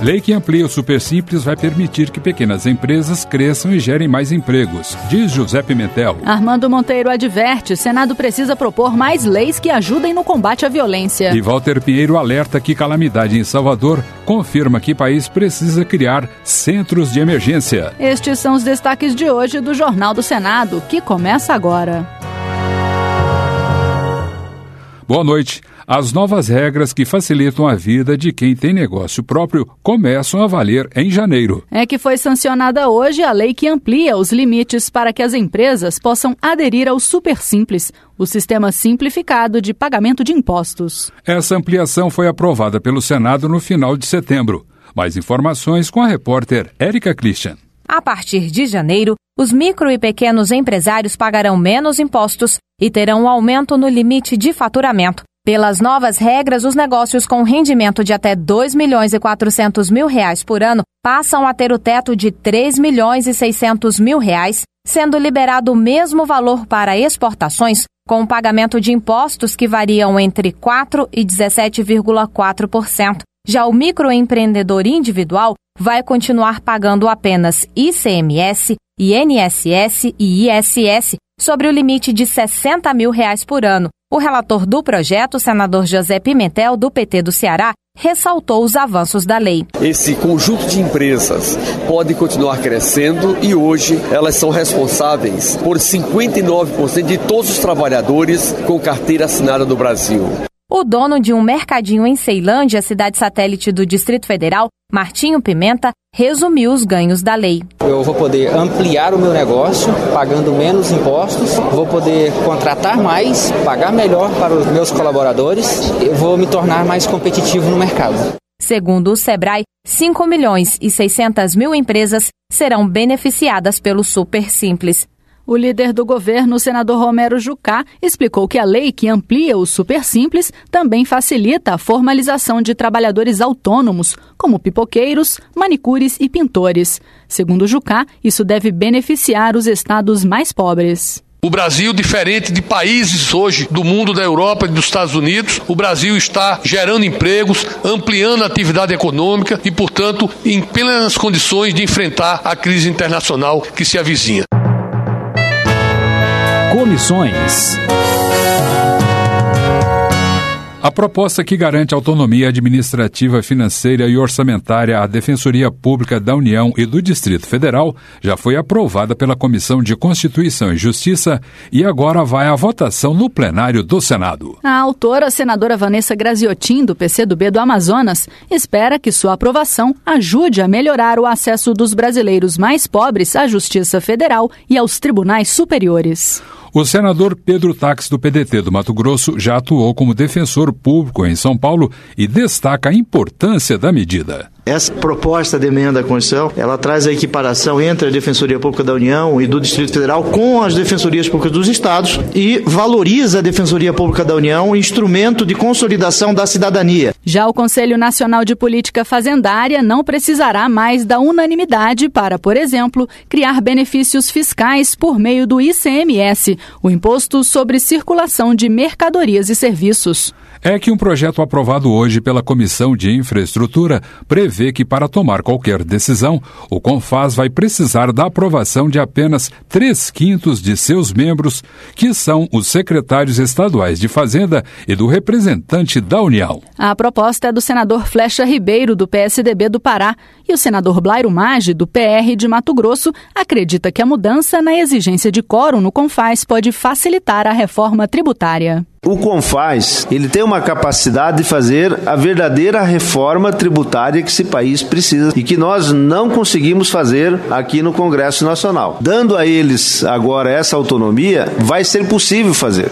Lei que amplia o Supersimples vai permitir que pequenas empresas cresçam e gerem mais empregos, diz José Pimentel. Armando Monteiro adverte: Senado precisa propor mais leis que ajudem no combate à violência. E Walter Pinheiro alerta que calamidade em Salvador confirma que o país precisa criar centros de emergência. Estes são os destaques de hoje do Jornal do Senado, que começa agora. Boa noite. As novas regras que facilitam a vida de quem tem negócio próprio começam a valer em janeiro. É que foi sancionada hoje a lei que amplia os limites para que as empresas possam aderir ao Supersimples, o sistema simplificado de pagamento de impostos. Essa ampliação foi aprovada pelo Senado no final de setembro. Mais informações com a repórter Érica Christian. A partir de janeiro, os micro e pequenos empresários pagarão menos impostos e terão um aumento no limite de faturamento. Pelas novas regras, os negócios com rendimento de até R$ 2.400.000 por ano passam a ter o teto de R$ 3.600.000, sendo liberado o mesmo valor para exportações, com o pagamento de impostos que variam entre 4% e 17,4%. Já o microempreendedor individual vai continuar pagando apenas ICMS, INSS e ISS sobre o limite de R$ 60.000 por ano. O relator do projeto, o senador José Pimentel, do PT do Ceará, ressaltou os avanços da lei. Esse conjunto de empresas pode continuar crescendo e hoje elas são responsáveis por 59% de todos os trabalhadores com carteira assinada no Brasil. O dono de um mercadinho em Ceilândia, cidade satélite do Distrito Federal, Martinho Pimenta, resumiu os ganhos da lei. Eu vou poder ampliar o meu negócio, pagando menos impostos, vou poder contratar mais, pagar melhor para os meus colaboradores, eu vou me tornar mais competitivo no mercado. Segundo o Sebrae, 5.600.000 empresas serão beneficiadas pelo Supersimples. O líder do governo, o senador Romero Jucá, explicou que a lei que amplia o Supersimples também facilita a formalização de trabalhadores autônomos, como pipoqueiros, manicures e pintores. Segundo Jucá, isso deve beneficiar os estados mais pobres. O Brasil, diferente de países hoje do mundo, da Europa e dos Estados Unidos, o Brasil está gerando empregos, ampliando a atividade econômica e, portanto, em plenas condições de enfrentar a crise internacional que se avizinha. Comissões. A proposta que garante autonomia administrativa, financeira e orçamentária à Defensoria Pública da União e do Distrito Federal já foi aprovada pela Comissão de Constituição e Justiça e agora vai à votação no plenário do Senado. A autora, a senadora Vanessa Graziotin, do PCdoB do Amazonas, espera que sua aprovação ajude a melhorar o acesso dos brasileiros mais pobres à Justiça Federal e aos tribunais superiores. O senador Pedro Taques, do PDT do Mato Grosso, já atuou como defensor público em São Paulo e destaca a importância da medida. Essa proposta de emenda à Constituição, ela traz a equiparação entre a Defensoria Pública da União e do Distrito Federal com as Defensorias Públicas dos Estados e valoriza a Defensoria Pública da União, instrumento de consolidação da cidadania. Já o Conselho Nacional de Política Fazendária não precisará mais da unanimidade para, por exemplo, criar benefícios fiscais por meio do ICMS, o Imposto sobre Circulação de Mercadorias e Serviços. É que um projeto aprovado hoje pela Comissão de Infraestrutura prevê que, para tomar qualquer decisão, o CONFAS vai precisar da aprovação de apenas 3/5 de seus membros, que são os secretários estaduais de Fazenda e do representante da União. A proposta é do senador Flecha Ribeiro, do PSDB do Pará, e o senador Blairo Maggi, do PR de Mato Grosso, acredita que a mudança na exigência de quórum no CONFAS pode facilitar a reforma tributária. O CONFAS, ele tem uma capacidade de fazer a verdadeira reforma tributária que esse país precisa e que nós não conseguimos fazer aqui no Congresso Nacional. Dando a eles agora essa autonomia, vai ser possível fazer.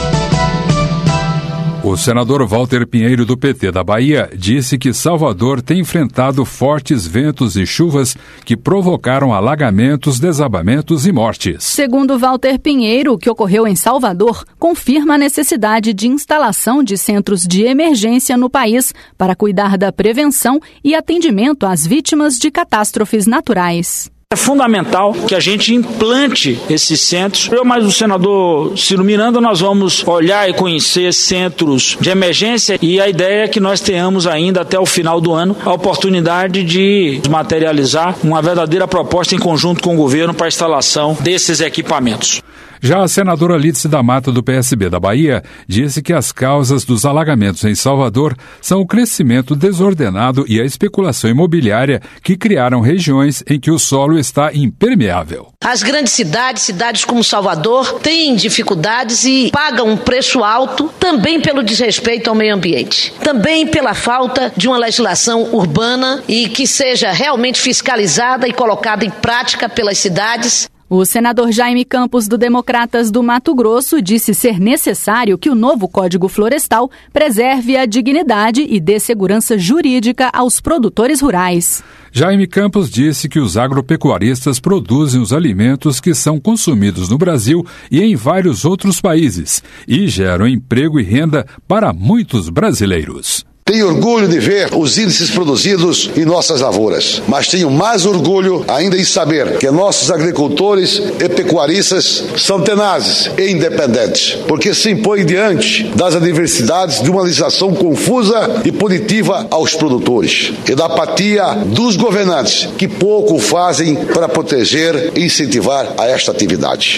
O senador Walter Pinheiro, do PT da Bahia, disse que Salvador tem enfrentado fortes ventos e chuvas que provocaram alagamentos, desabamentos e mortes. Segundo Walter Pinheiro, o que ocorreu em Salvador confirma a necessidade de instalação de centros de emergência no país para cuidar da prevenção e atendimento às vítimas de catástrofes naturais. É fundamental que a gente implante esses centros. Eu mais o senador Ciro Miranda, nós vamos olhar e conhecer centros de emergência e a ideia é que nós tenhamos ainda até o final do ano a oportunidade de materializar uma verdadeira proposta em conjunto com o governo para a instalação desses equipamentos. Já a senadora Lídice da Mata, do PSB da Bahia, disse que as causas dos alagamentos em Salvador são o crescimento desordenado e a especulação imobiliária que criaram regiões em que o solo está impermeável. As grandes cidades como Salvador, têm dificuldades e pagam um preço alto também pelo desrespeito ao meio ambiente, também pela falta de uma legislação urbana e que seja realmente fiscalizada e colocada em prática pelas cidades. O senador Jaime Campos, do Democratas do Mato Grosso, disse ser necessário que o novo Código Florestal preserve a dignidade e dê segurança jurídica aos produtores rurais. Jaime Campos disse que os agropecuaristas produzem os alimentos que são consumidos no Brasil e em vários outros países e geram emprego e renda para muitos brasileiros. Tenho orgulho de ver os índices produzidos em nossas lavouras, mas tenho mais orgulho ainda em saber que nossos agricultores e pecuaristas são tenazes e independentes, porque se impõem diante das adversidades de uma legislação confusa e punitiva aos produtores e da apatia dos governantes que pouco fazem para proteger e incentivar a esta atividade.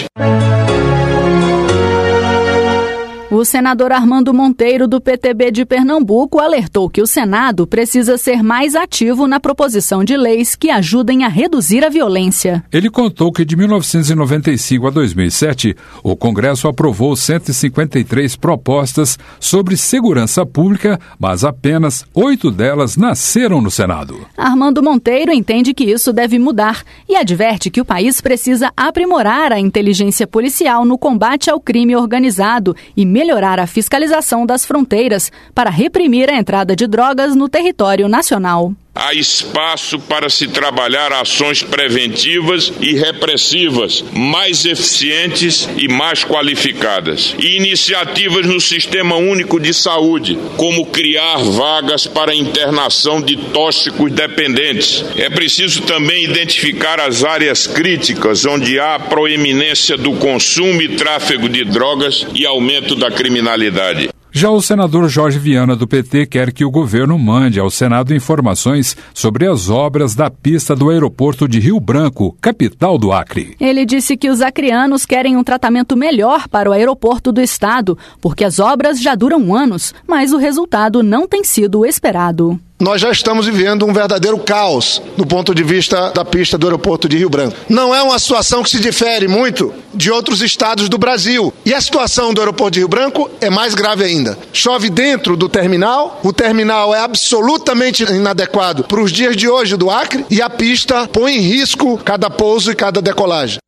O senador Armando Monteiro, do PTB de Pernambuco, alertou que o Senado precisa ser mais ativo na proposição de leis que ajudem a reduzir a violência. Ele contou que de 1995 a 2007, o Congresso aprovou 153 propostas sobre segurança pública, mas apenas 8 delas nasceram no Senado. Armando Monteiro entende que isso deve mudar e adverte que o país precisa aprimorar a inteligência policial no combate ao crime organizado e melhorar a fiscalização das fronteiras para reprimir a entrada de drogas no território nacional. Há espaço para se trabalhar ações preventivas e repressivas mais eficientes e mais qualificadas. E iniciativas no Sistema Único de Saúde, como criar vagas para internação de tóxicos dependentes. É preciso também identificar as áreas críticas onde há proeminência do consumo e tráfego de drogas e aumento da criminalidade. Já o senador Jorge Viana, do PT, quer que o governo mande ao Senado informações sobre as obras da pista do aeroporto de Rio Branco, capital do Acre. Ele disse que os acreanos querem um tratamento melhor para o aeroporto do estado, porque as obras já duram anos, mas o resultado não tem sido o esperado. Nós já estamos vivendo um verdadeiro caos do ponto de vista da pista do aeroporto de Rio Branco. Não é uma situação que se difere muito de outros estados do Brasil. E a situação do aeroporto de Rio Branco é mais grave ainda. Chove dentro do terminal, o terminal é absolutamente inadequado para os dias de hoje do Acre e a pista põe em risco cada pouso e cada decolagem.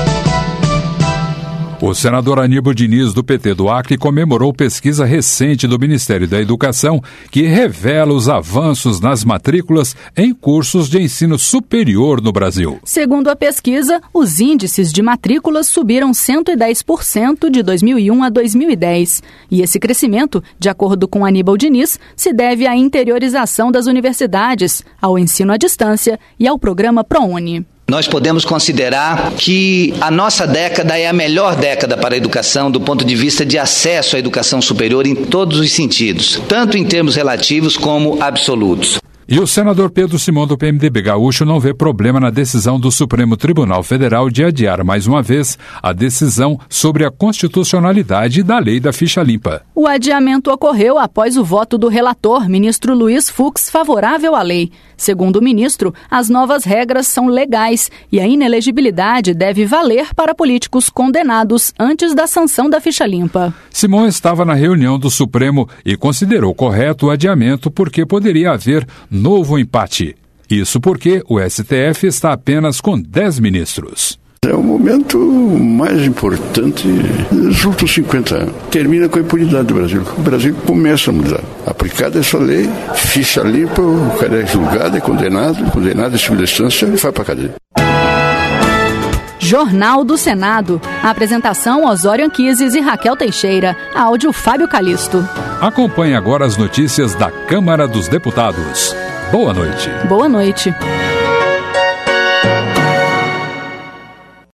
O senador Aníbal Diniz, do PT do Acre, comemorou pesquisa recente do Ministério da Educação que revela os avanços nas matrículas em cursos de ensino superior no Brasil. Segundo a pesquisa, os índices de matrículas subiram 110% de 2001 a 2010. E esse crescimento, de acordo com Aníbal Diniz, se deve à interiorização das universidades, ao ensino à distância e ao programa ProUni. Nós podemos considerar que a nossa década é a melhor década para a educação do ponto de vista de acesso à educação superior em todos os sentidos, tanto em termos relativos como absolutos. E o senador Pedro Simão, do PMDB gaúcho, não vê problema na decisão do Supremo Tribunal Federal de adiar mais uma vez a decisão sobre a constitucionalidade da lei da ficha limpa. O adiamento ocorreu após o voto do relator, ministro Luiz Fux, favorável à lei. Segundo o ministro, as novas regras são legais e a inelegibilidade deve valer para políticos condenados antes da sanção da ficha limpa. Simão estava na reunião do Supremo e considerou correto o adiamento porque poderia haver novo empate. Isso porque o STF está apenas com 10 ministros. É o momento mais importante dos últimos 50 anos. Termina com a impunidade do Brasil. O Brasil começa a mudar. Aplicada essa lei, ficha limpa, o cara é julgado, é condenado em segunda instância e vai para a cadeia. Jornal do Senado. A apresentação Osório Anquises e Raquel Teixeira. Áudio Fábio Calisto. Acompanhe agora as notícias da Câmara dos Deputados. Boa noite. Boa noite.